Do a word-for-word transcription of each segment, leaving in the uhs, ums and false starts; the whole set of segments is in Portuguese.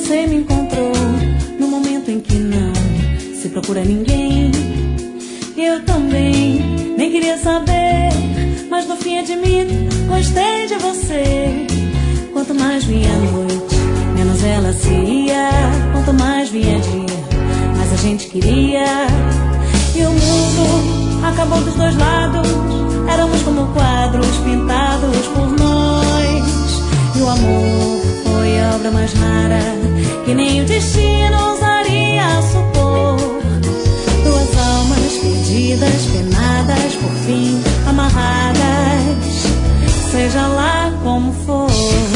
você me encontrou no momento em que não se procura ninguém. Eu também nem queria saber, mas no fim admito, gostei de você. Quanto mais vinha a noite, menos ela se ia. Quanto mais vinha dia, mais a gente queria. E o mundo acabou dos dois lados, éramos como quadros pintados por nós. E o amor foi a obra mais rara, que nem o destino ousaria supor. Duas almas perdidas, penadas, por fim amarradas, seja lá como for.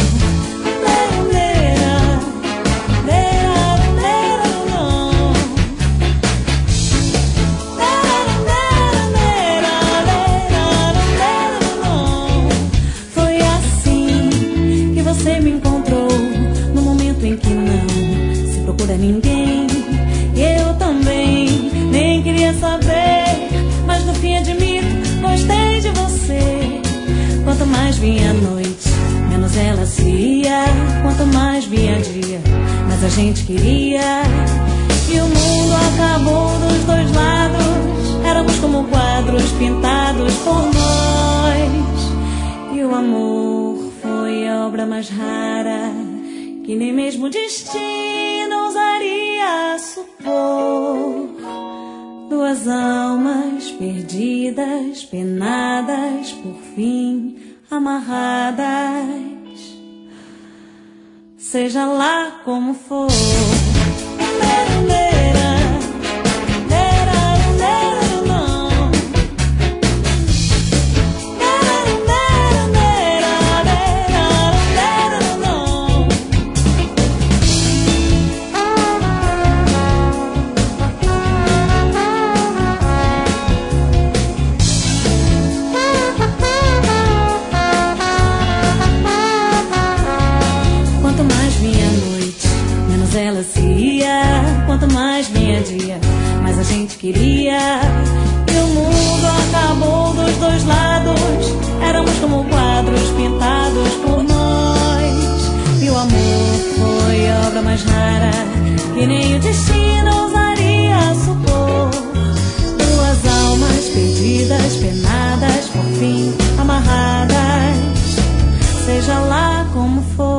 Foi assim que você me encontrou no momento em que não se procura ninguém. Eu também nem queria saber, mas no fim admito, gostei de você. Quanto mais vinha a noite, menos ela se ia. Quanto mais vinha dia, mais a gente queria. E o mundo acabou dos dois lados, éramos como quadros pintados por nós. E o amor foi a obra mais rara, que nem mesmo o destino ousaria supor. Duas almas perdidas, penadas, por fim amarradas, seja lá como for. Ela se ia, quanto mais vinha dia, mais a gente queria. E o mundo acabou dos dois lados, éramos como quadros pintados por nós. E o amor foi a obra mais rara, que nem o destino ousaria supor. Duas almas perdidas, penadas, por fim amarradas, seja lá como for.